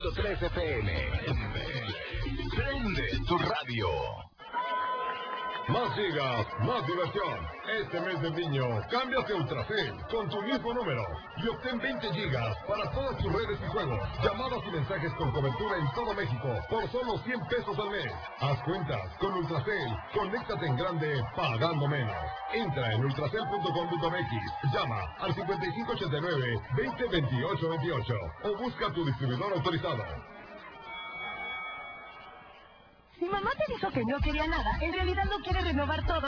3 FM. Prende tu radio. Más gigas, más diversión. Este mes de niño, cámbiate a Ultracel con tu mismo número y obtén 20 gigas para todas tus redes y juegos, llamadas y mensajes con cobertura en todo México por solo 100 pesos al mes. Haz cuentas con Ultracel. Conéctate en grande pagando menos. Entra en ultracel.com.mx, llama al 5589-202828 o busca tu distribuidor autorizado. Mi mamá te dijo que no quería nada. En realidad no quiere renovar todo.